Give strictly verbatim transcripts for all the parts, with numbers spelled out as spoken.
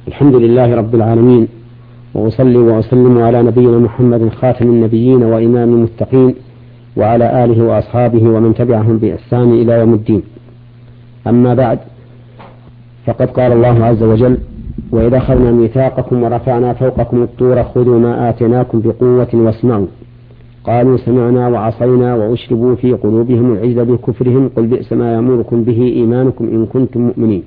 الحمد لله رب العالمين، وأصلي وأسلم على نبينا محمد خاتم النبيين وإمام المتقين، وعلى آله وأصحابه ومن تبعهم بإحسان إلى يوم الدين. أما بعد، فقد قال الله عز وجل: وإذا أخذنا ميثاقكم ورفعنا فوقكم الطور خذوا ما آتيناكم بقوة واسمعوا قالوا سمعنا وعصينا وأشربوا في قلوبهم العجل بكفرهم قل بئس ما يأمركم به إيمانكم إن كنتم مؤمنين.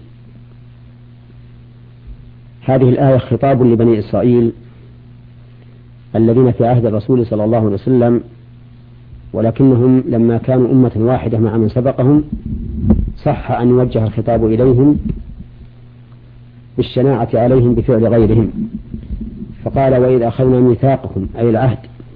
هذه الآية خطاب لبني إسرائيل الذين في عهد الرسول صلى الله عليه وسلم، ولكنهم لما كانوا أمة واحدة مع من سبقهم صح أن يوجه الخطاب إليهم بالشناعة عليهم بفعل غيرهم، فقال: وإذا أخذنا ميثاقكم، أي العهد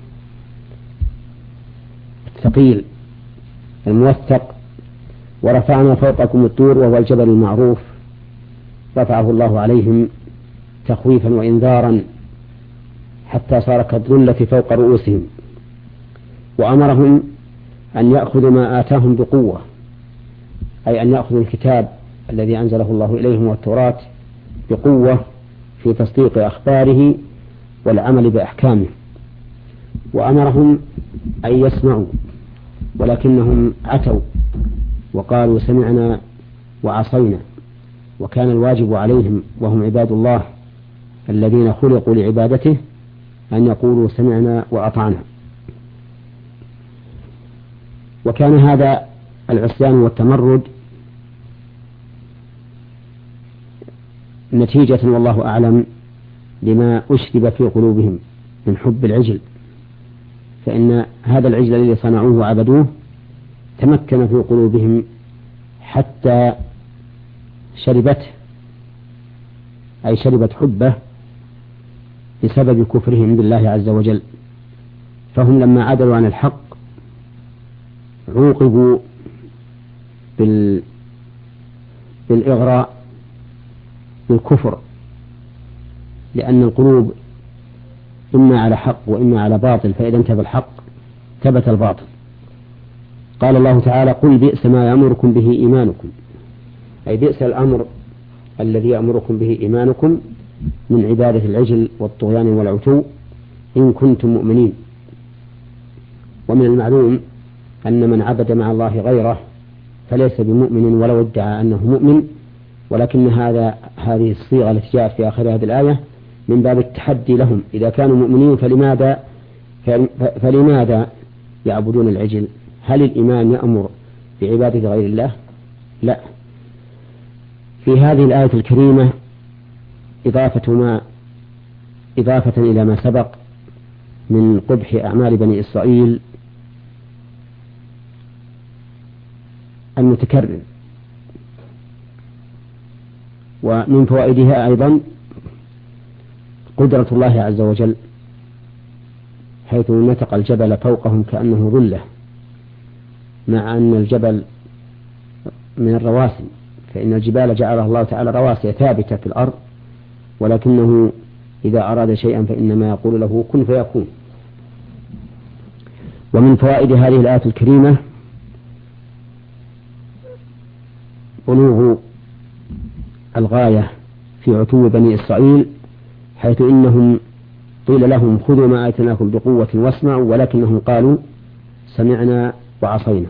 الثقيل الموثق، ورفعنا فوقكم الطور وهو الجبل المعروف، رفعه الله عليهم تخويفا وإنذارا حتى صار كالظلة فوق رؤوسهم، وأمرهم أن يأخذوا ما آتاهم بقوة، أي أن يأخذوا الكتاب الذي أنزله الله إليهم والتوراة بقوة في تصديق أخباره والعمل بأحكامه، وأمرهم أن يسمعوا، ولكنهم عتوا وقالوا سمعنا وعصينا، وكان الواجب عليهم وهم عباد الله الذين خلقوا لعبادته أن يقولوا سمعنا وأطعنا. وكان هذا العصيان والتمرد نتيجة والله أعلم لما أشرب في قلوبهم من حب العجل، فإن هذا العجل الذي صنعوه وعبدوه تمكن في قلوبهم حتى شربته، أي شربت حبه بسبب كفرهم بالله عز وجل. فهم لما عدلوا عن الحق عوقبوا بال... بالإغراء بالكفر، لأن القلوب إما على حق وإما على باطل، فإذا انتبه الحق ثبت الباطل. قال الله تعالى: قل بئس ما يأمركم به إيمانكم، أي بئس الأمر الذي يأمركم به إيمانكم من عبادة العجل والطغيان والعتو إن كنتم مؤمنين. ومن المعلوم أن من عبد مع الله غيره فليس بمؤمن ولو ادعى أنه مؤمن، ولكن هذا هذه الصيغة التي جاءت في آخر هذه الآية من باب التحدي لهم، إذا كانوا مؤمنين فلماذا فلماذا يعبدون العجل؟ هل الإيمان يأمر بعبادة غير الله؟ لا. في هذه الآية الكريمة إضافة ما إضافة إلى ما سبق من قبح أعمال بني إسرائيل المتكرر، ومن فوائدها أيضا قدرة الله عز وجل، حيث نتق الجبل فوقهم كأنه ظلة، مع أن الجبل من الرواسي، فإن الجبال جعلها الله تعالى رواسي ثابتة في الأرض، ولكنه إذا أراد شيئا فإنما يقول له كن فيكون. ومن فوائد هذه الآية الكريمة بلوغ الغاية في عتو بني إسرائيل، حيث إنهم قيل لهم خذوا ما آتيناكم بقوة واسمعوا، ولكنهم قالوا سمعنا وعصينا.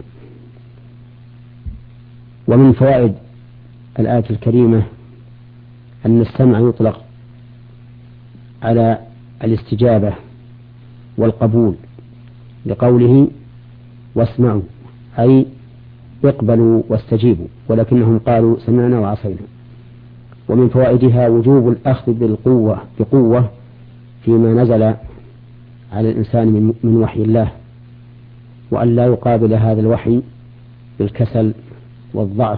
ومن فوائد الآية الكريمة أن السمع يطلق على الاستجابة والقبول، لقوله واسمعوا أي اقبلوا واستجيبوا، ولكنهم قالوا سمعنا وعصينا. ومن فوائدها وجوب الأخذ بالقوة بقوة فيما نزل على الإنسان من وحي الله، وأن لا يقابل هذا الوحي بالكسل والضعف.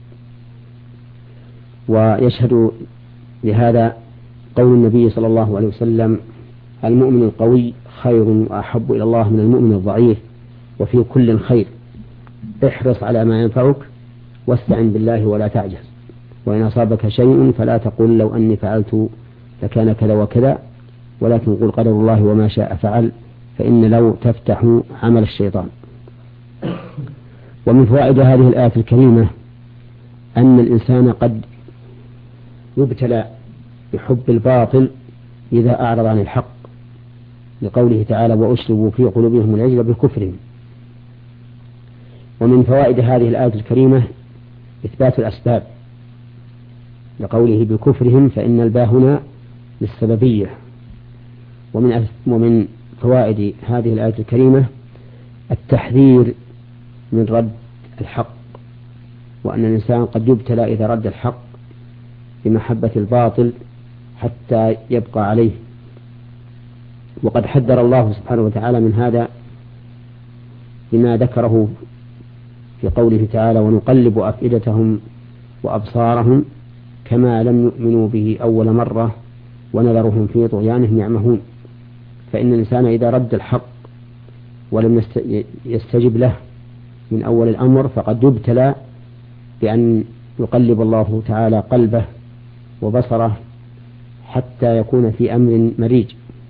ويشهد لهذا قول النبي صلى الله عليه وسلم: المؤمن القوي خير وأحب إلى الله من المؤمن الضعيف، وفي كل خير، احرص على ما ينفعك واستعن بالله ولا تعجز، وإن أصابك شيء فلا تقل لو أني فعلت لكان كذا وكذا، ولكن قل قدر الله وما شاء فعل، فإن لو تفتح عمل الشيطان. ومن فوائد هذه الآية الكريمة أن الإنسان قد يبتلى بحب الباطل إذا أعرض عن الحق، لقوله تعالى وأشربوا في قلوبهم العجل بكفرهم. ومن فوائد هذه الآية الكريمة إثبات الأسباب، لقوله بكفرهم فإن الباء هنا للسببية. ومن ومن فوائد هذه الآية الكريمة التحذير من رد الحق، وأن الإنسان قد يبتلى إذا رد الحق بمحبة الباطل حتى يبقى عليه. وقد حذر الله سبحانه وتعالى من هذا بما ذكره في قوله تعالى ونقلب أفئدتهم وأبصارهم كما لم يؤمنوا به أول مرة ونذرهم في طغيانهم يعمهون. فإن الإنسان إذا رد الحق ولم يستجب له من أول الأمر فقد يبتلى بأن يقلب الله تعالى قلبه وبصره حتى يكون في أمر مريج.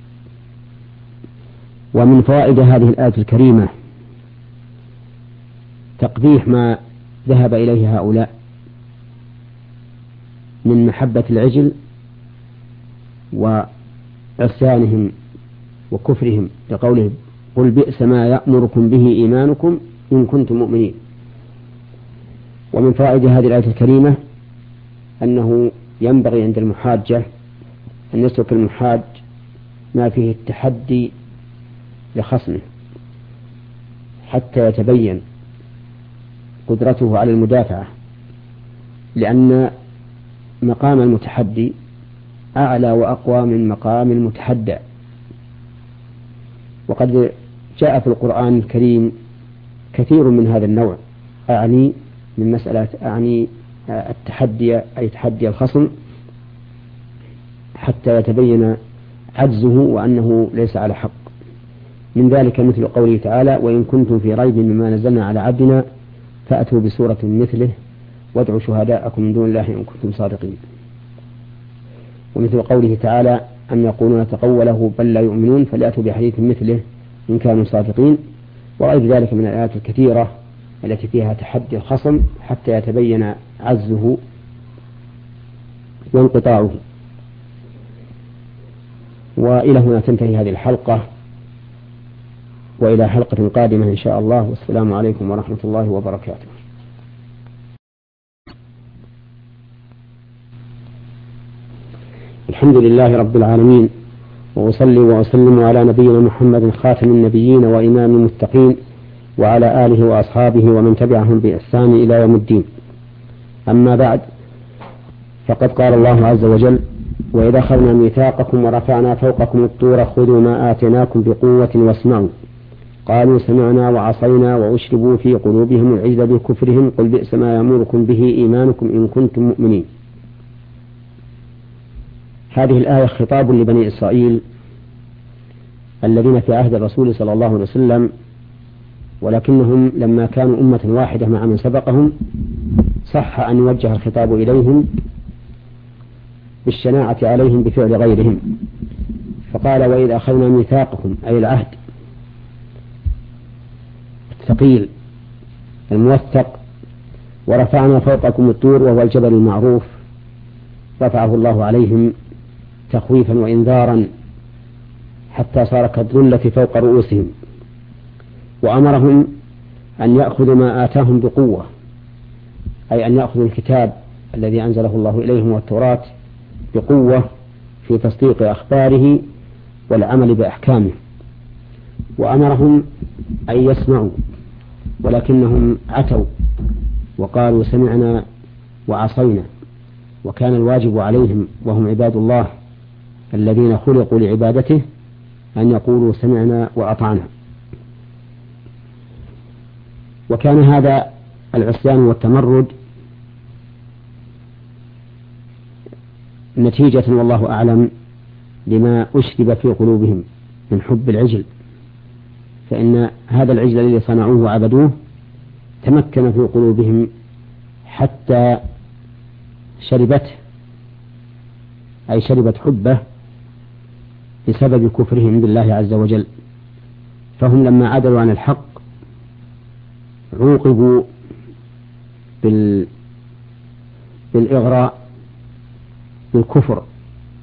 ومن فوائد هذه الآية الكريمة تقبيح ما ذهب إليه هؤلاء من محبة العجل وعصيانهم وكفرهم، لقوله قل بئس ما يأمركم به إيمانكم إن كنتم مؤمنين. ومن فوائد هذه الآية الكريمة أنه ينبغي عند المحاجة أن يسلك المحاج ما فيه التحدي لخصمه حتى يتبين قدرته على المدافعة، لأن مقام المتحدي أعلى وأقوى من مقام المتحدى. وقد جاء في القرآن الكريم كثير من هذا النوع، أعني من مسألة أعني التحدي أي تحدي الخصم حتى يتبين عجزه وأنه ليس على حق. من ذلك مثل قوله تعالى وإن كنتم في ريب مما نزلنا على عبدنا فأتوا بسورة مثله وادعوا شهداءكم من دون الله إن كنتم صادقين. ومثل قوله تعالى أم يقولون تقوله بل لا يؤمنون فليأتوا بحديث مثله إن كانوا صادقين. وغير ذلك من الآيات الكثيرة التي فيها تحدي الخصم حتى يتبين عجزه وانقطاعه. وإلى هنا تنتهي هذه الحلقة، وإلى حلقة قادمة إن شاء الله، والسلام عليكم ورحمة الله وبركاته. الحمد لله رب العالمين، وأصلي وأسلم على نبينا محمد خاتم النبيين وإمام المتقين وعلى آله وأصحابه ومن تبعهم بإحسان إلى يوم الدين. أما بعد، فقد قال الله عز وجل وإذا أخذنا ميثاقكم ورفعنا فوقكم الطور خذوا ما آتيناكم بقوة واسمعوا قالوا سمعنا وعصينا وأشربوا في قلوبهم العجل بكفرهم قل بئس ما يأمركم به إيمانكم إن كنتم مؤمنين. هذه الآية خطاب لبني إسرائيل الذين في عهد الرسول صلى الله عليه وسلم، ولكنهم لما كانوا أمة واحدة مع من سبقهم صح أن يوجه الخطاب إليهم بالشناعة عليهم بفعل غيرهم. فقال وإذا أخذنا ميثاقكم أي العهد الثقيل الموثق ورفعنا فوقكم الطور وهو الجبل المعروف، رفعه الله عليهم تخويفا وإنذارا حتى صار كالظلة فوق رؤوسهم، وأمرهم أن يأخذوا ما آتاهم بقوة، أي أن يأخذوا الكتاب الذي أنزله الله إليهم والتوراة بقوة في تصديق أخباره والعمل بأحكامه. وأمرهم أن يسمعوا، ولكنهم عتوا وقالوا سمعنا وعصينا، وكان الواجب عليهم وهم عباد الله الذين خلقوا لعبادته أن يقولوا سمعنا وأطعنا. وكان هذا العصيان والتمرد نتيجة والله أعلم لما أشرب في قلوبهم من حب العجل، فإن هذا العجل الذي صنعوه وعبدوه تمكن في قلوبهم حتى شربته، أي شربت حبه بسبب كفرهم بالله عز وجل. فهم لما عدلوا عن الحق عوقبوا بال... بالإغراء بالكفر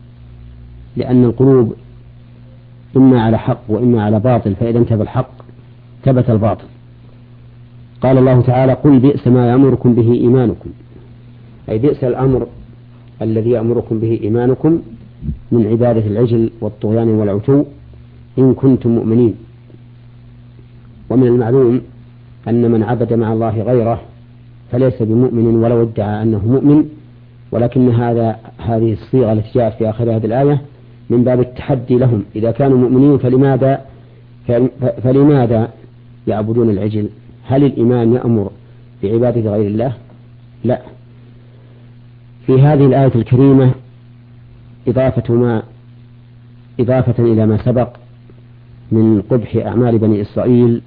لأن القلوب إما على حق وإما على باطل، فإذا انتهى الحق ثبت الباطل. قال الله تعالى: قل بئس ما يأمركم به إيمانكم، أي بئس الأمر الذي يأمركم به إيمانكم من عبادة العجل والطغيان والعتو إن كنتم مؤمنين. ومن المعلوم أن من عبد مع الله غيره فليس بمؤمن ولو ادعى أنه مؤمن، ولكن هذا هذه الصيغة التي جاءت في آخر هذه الآية من باب التحدي لهم. إذا كانوا مؤمنين فلماذا فلماذا يعبدون العجل؟ هل الإيمان يأمر بعبادة غير الله؟ لا. في هذه الآية الكريمة إضافة ما إضافة إلى ما سبق من قبح أعمال بني إسرائيل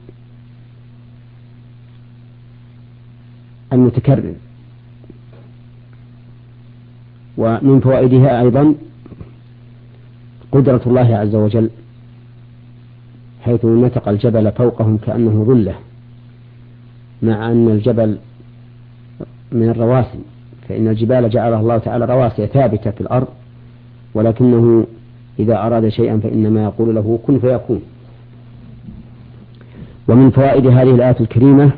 المتكرر، ومن فوائدها أيضا قدرة الله عز وجل، حيث نتق الجبل فوقهم كأنه ظلة، مع أن الجبل من الرواسي، فإن الجبال جعلها الله تعالى رواسي ثابتة في الأرض، ولكنه إذا أراد شيئا فإنما يقول له كن فيكون. ومن فوائد هذه الآية الكريمة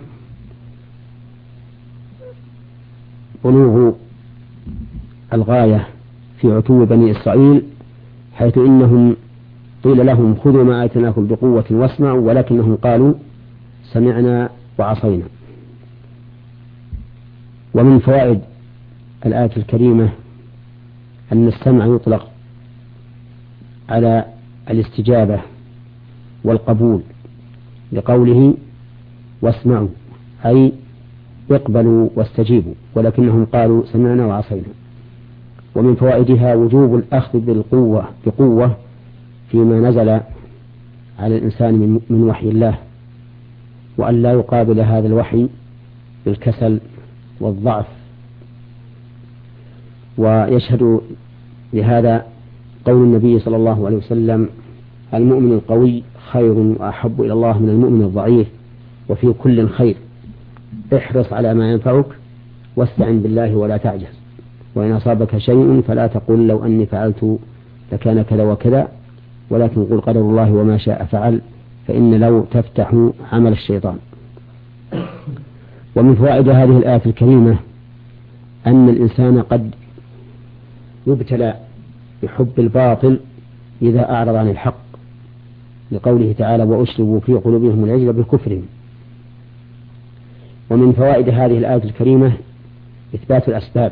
بلوغ الغاية في عتو بني إسرائيل، حيث إنهم قيل لهم خذوا ما آتيناكم بقوة واسمعوا، ولكنهم قالوا سمعنا وعصينا. ومن فوائد الآية الكريمة أن السمع يطلق على الاستجابة والقبول، لقوله واسمعوا أي اقبلوا واستجيبوا، ولكنهم قالوا سمعنا وعصينا. ومن فوائدها وجوب الأخذ بالقوة بقوة فيما نزل على الإنسان من وحي الله، وأن لا يقابل هذا الوحي بالكسل والضعف. ويشهد لهذا قول النبي صلى الله عليه وسلم: المؤمن القوي خير وأحب إلى الله من المؤمن الضعيف، وفي كل خير، احرص على ما ينفعك واستعن بالله ولا تعجز، وإن أصابك شيء فلا تقول لو أني فعلت لكان كذا وكذا، ولكن قل قدر الله وما شاء فعل، فإن لو تفتح عمل الشيطان. ومن فوائد هذه الآية الكريمة أن الإنسان قد يبتلى بحب الباطل إذا أعرض عن الحق، لقوله تعالى: وأشربوا في قلوبهم العجل بكفرهم. ومن فوائد هذه الآية الكريمة إثبات الأسباب،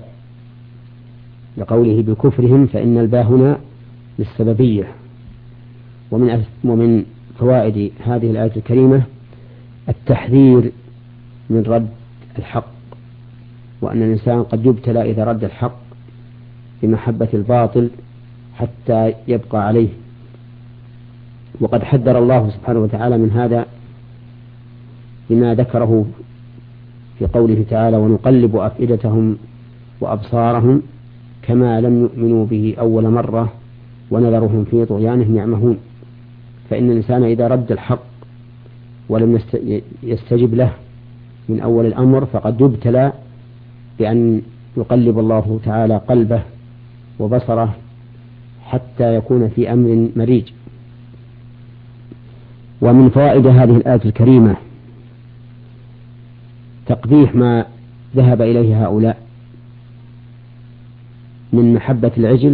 لقوله بكفرهم، فإن الباء هنا للسببية. ومن ومن فوائد هذه الآية الكريمة التحذير من رد الحق، وأن الإنسان قد يبتلى إذا رد الحق بمحبة الباطل حتى يبقى عليه. وقد حذر الله سبحانه وتعالى من هذا بما ذكره في قوله تعالى: ونقلب أفئدتهم وأبصارهم كما لم يؤمنوا به أول مرة ونذرهم في طغيانهم يعمهون. فإن الإنسان إذا رد الحق ولم يستجب له من أول الأمر فقد يبتلى بأن يقلب الله تعالى قلبه وبصره حتى يكون في أمر مريج. ومن فوائد هذه الآية الكريمة تقبيح ما ذهب إليه هؤلاء من محبة العجل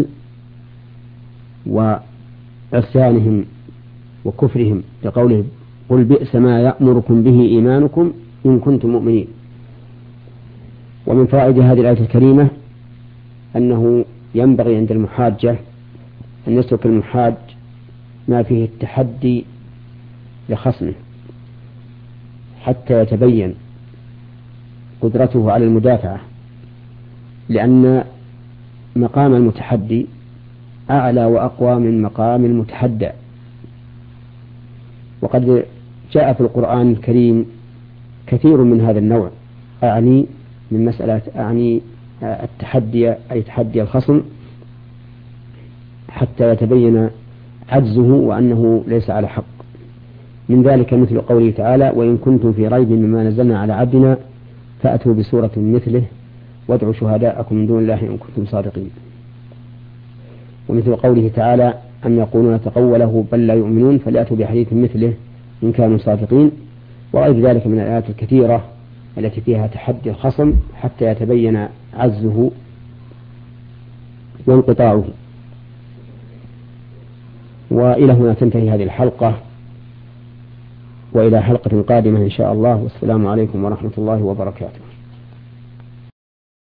وعصيانهم وكفرهم، لقوله: قل بئس ما يأمركم به إيمانكم إن كنتم مؤمنين. ومن فوائد هذه الآية الكريمة أنه ينبغي عند المحاجة أن يسلك المحاج ما فيه التحدي لخصمه حتى يتبين قدرته على المدافعة، لأن مقام المتحدي أعلى وأقوى من مقام المتحدى. وقد جاء في القرآن الكريم كثير من هذا النوع، أعني من مسألة أعني التحدي أي تحدي الخصم حتى يتبين عجزه وأنه ليس على حق. من ذلك مثل قوله تعالى: وإن كنتم في ريب مما نزلنا على عبدنا فأتوا بسورة مثله وادعوا شهداءكم من دون الله إن كنتم صادقين. ومثل قوله تعالى أم يقولون تقوله بل لا يؤمنون فليأتوا بحديث مثله إن كانوا صادقين، وغير ذلك من الآيات الكثيرة التي فيها تحدي الخصم حتى يتبين عزه وانقطاعه. وإلى هنا تنتهي هذه الحلقة، وإلى حلقة قادمة إن شاء الله، والسلام عليكم ورحمة الله وبركاته.